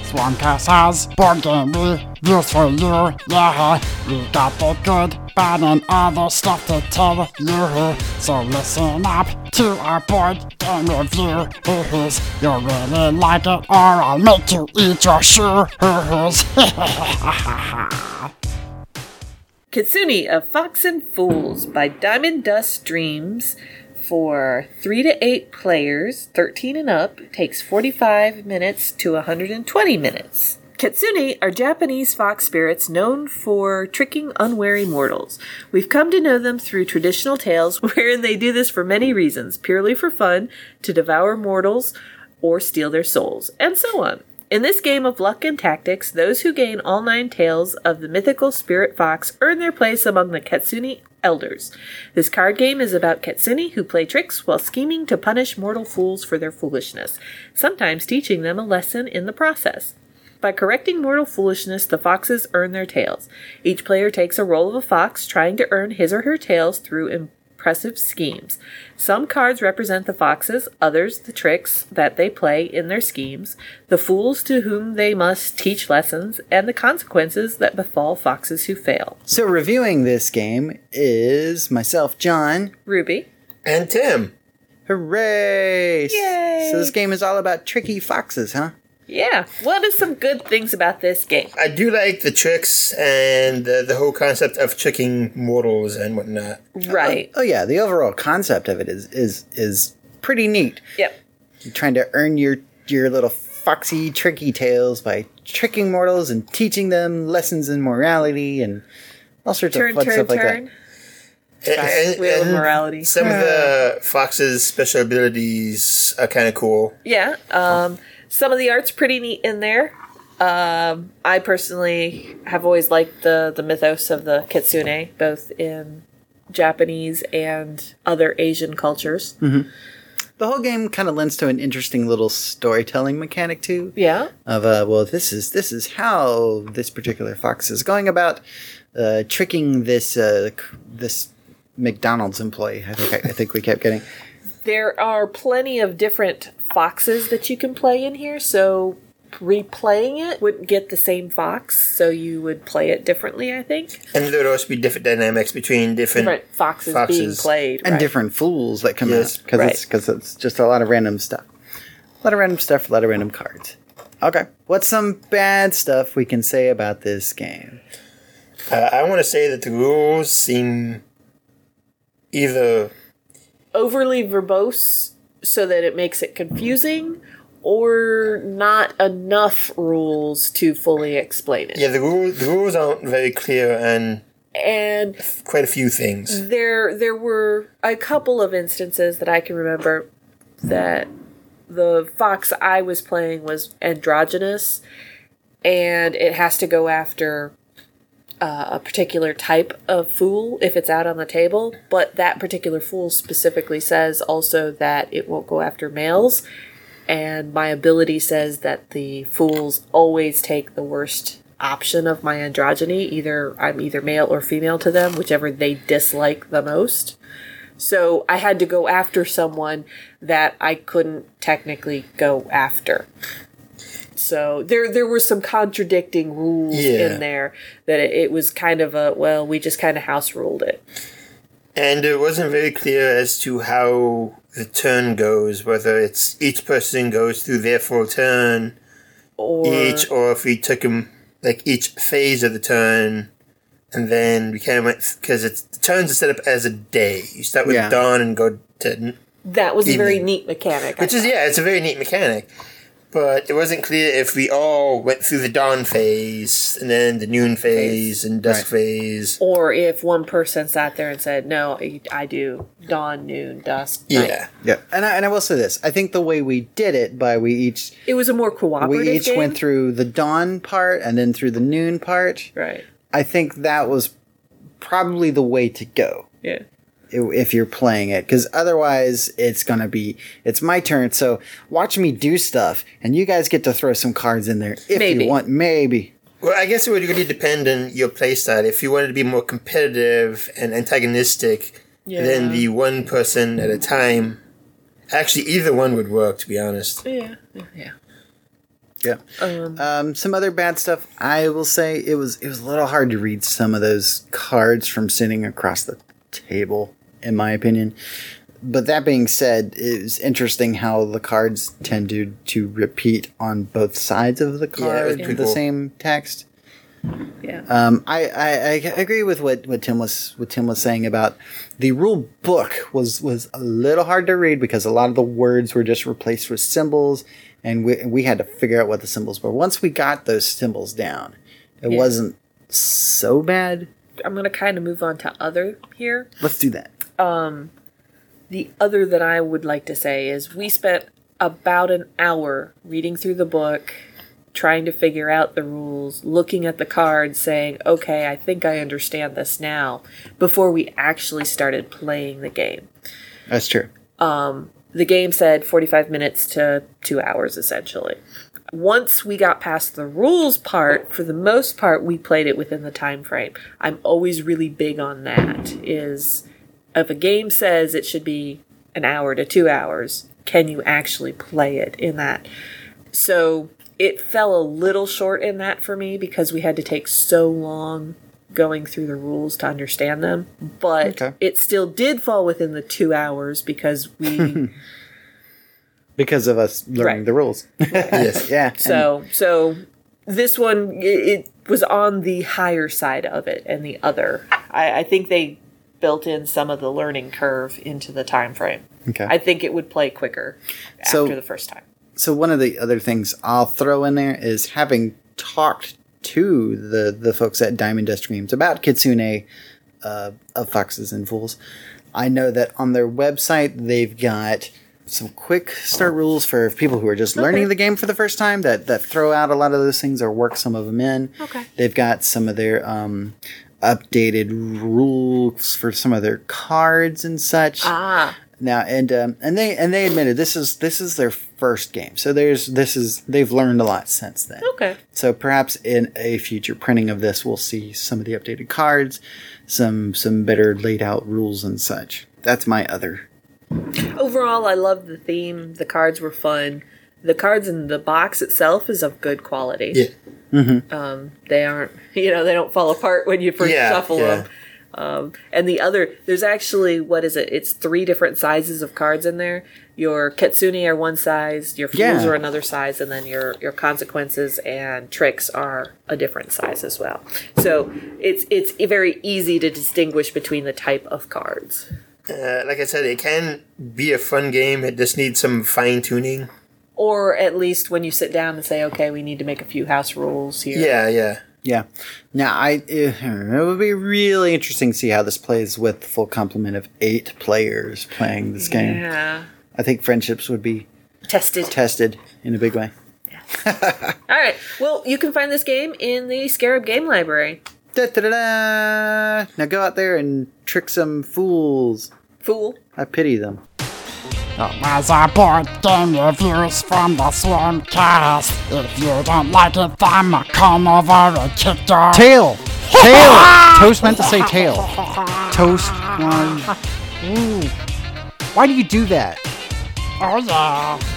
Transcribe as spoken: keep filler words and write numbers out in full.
Swampcast has board game reviews for you, yeah. We got the good, bad, and other stuff to tell you. So listen up to our board game review. You'll really like it, or I'll make you eat your shoes. Kitsune of Fox and Fools by Diamond Dust Dreams. For three to eight players, thirteen and up, takes forty-five minutes to one hundred twenty minutes. Kitsune are Japanese fox spirits known for tricking unwary mortals. We've come to know them through traditional tales wherein they do this for many reasons, purely for fun, to devour mortals, or steal their souls, and so on. In this game of luck and tactics, those who gain all nine tails of the mythical spirit fox earn their place among the Kitsune elders. This card game is about Kitsune who play tricks while scheming to punish mortal fools for their foolishness, sometimes teaching them a lesson in the process. By correcting mortal foolishness, the foxes earn their tails. Each player takes a role of a fox, trying to earn his or her tails through impressive schemes. Some cards represent the foxes, others the tricks that they play in their schemes, the fools to whom they must teach lessons, and the consequences that befall foxes who fail. So reviewing this game is myself, John. Ruby. And Tim. Hooray! Yay! So this game is all about tricky foxes, huh? Yeah. What are some good things about this game? I do like the tricks and the, the whole concept of tricking mortals and whatnot. Right. Oh, oh yeah, the overall concept of it is is is pretty neat. Yep. You're trying to earn your your little foxy, tricky tails by tricking mortals and teaching them lessons in morality and all sorts Turn, of fun turn, stuff like turn. that. And, Wheel of and morality. Some of the fox's special abilities are kind of cool. Yeah. Um, some of the art's pretty neat in there. Um, I personally have always liked the, the mythos of the Kitsune, both in Japanese and other Asian cultures. Mm-hmm. The whole game kind of lends to an interesting little storytelling mechanic too. Yeah. Of uh, well, this is this is how this particular fox is going about uh, tricking this uh, this McDonald's employee. I think I, I think we kept getting. There are plenty of different foxes that you can play in here, so replaying it wouldn't get the same fox, so you would play it differently, I think. And there would also be different dynamics between different, different foxes, foxes being played. And right. different fools that come Yes. out. Because Right. it's, 'cause it's just a lot of random stuff. A lot of random stuff, a lot of random cards. Okay. What's some bad stuff we can say about this game? Uh, I want to say that the rules seem either Overly verbose so that it makes it confusing, or not enough rules to fully explain it. yeah the rules the rules aren't very clear and And quite a few things. there there were a couple of instances that I can remember that the fox I was playing was androgynous, and it has to go after uh, a particular type of fool if it's out on the table, but that particular fool specifically says also that it won't go after males, and my ability says that the fools always take the worst option of my androgyny. Either I'm either male or female to them, whichever they dislike the most. So I had to go after someone that I couldn't technically go after. So there there were some contradicting rules Yeah. in there that it, it was kind of a, well, we just kind of house ruled it. And it wasn't very clear as to how the turn goes, whether it's each person goes through their full turn Or each, or if we took them, like, each phase of the turn, and then we kind of went, because it's the turns are set up as a day. You start with Yeah. dawn and go to, that was a very evening. neat mechanic. I which is, thought. yeah, it's a very neat mechanic. But it wasn't clear if we all went through the dawn phase, and then the noon phase, and dusk Right. phase. Or if one person sat there and said, no, I, I do dawn, noon, dusk, night. Yeah. Yeah. And I, and I will say this. I think the way we did it, by we each It was a more cooperative we each game. went through the dawn part and then through the noon part. Right. I think that was probably the way to go. Yeah. If you're playing it, because otherwise it's gonna be it's my turn. So watch me do stuff, and you guys get to throw some cards in there if Maybe. you want. Maybe. Well, I guess it would really depend on your playstyle. If you wanted to be more competitive and antagonistic, Yeah. then the one person at a time. Actually, either one would work, to be honest. Yeah. Yeah. Yeah. Um, um, some other bad stuff. I will say it was it was a little hard to read some of those cards from sitting across the table, in my opinion. But that being said, it was interesting how the cards tended to repeat on both sides of the card Yeah, the cool. same text. Yeah. Um, I, I, I agree with what, what Tim was what Tim was saying about the rule book was was a little hard to read because a lot of the words were just replaced with symbols, and we we had to figure out what the symbols were. Once we got those symbols down, it Yeah. wasn't so bad. I'm going to kind of move on to other here. Let's do that. The other that I would like to say is we spent about an hour reading through the book, trying to figure out the rules, looking at the cards, saying, okay, I think I understand this now, before we actually started playing the game. That's true. The game said forty-five minutes to two hours, essentially. Once we got past the rules part, for the most part, we played it within the time frame. I'm always really big on that, is if a game says it should be an hour to two hours, can you actually play it in that? So it fell a little short in that for me because we had to take so long going through the rules to understand them. But Okay. it still did fall within the two hours because we... Because of us learning Right. the rules. Yes. Yeah. and- So, so this one, it, it was on the higher side of it, and the other, I, I think they built in some of the learning curve into the time frame. Okay. I think it would play quicker after So- the first time. So one of the other things I'll throw in there is having talked to the, the folks at Diamond Dust Dreams about Kitsune uh, of Foxes and Fools. I know that on their website they've got some quick start rules for people who are just learning the game for the first time that, that throw out a lot of those things or work some of them in. Okay. They've got some of their um, updated rules for some of their cards and such. Ah, Now and um, and they and they admitted this is this is their first game, so there's this is they've learned a lot since then. okay. So perhaps in a future printing of this, we'll see some of the updated cards, some some better laid out rules and such. That's my other. Overall, I loved the theme. The cards were fun. The cards in the box itself is of good quality. Yeah. Um, they aren't, you know, they don't fall apart when you first Yeah, shuffle yeah. them. Um, and the other, there's actually, what is it? It's three different sizes of cards in there. Your Kitsune are one size, your Fools Yeah. are another size, and then your, your Consequences and Tricks are a different size as well. So it's it's very easy to distinguish between the type of cards. Uh, like I said, it can be a fun game. It just needs some fine tuning. Or at least when you sit down and say, okay, we need to make a few house rules here. Yeah, yeah. Yeah. Now I it, it would be really interesting to see how this plays with the full complement of eight players playing this game. Yeah. I think friendships would be Tested. tested in a big way. All right. Well, you can find this game in the Scarab Game Library. Da, da, da, da. Now go out there and trick some fools. Fool. I pity them. Those are board game reviews from the Swarmcast. If you don't like it, then come over and kick your Tail! Tail! Toast meant to say tail. Toast one. Ooh. Why do you do that? Oh yeah.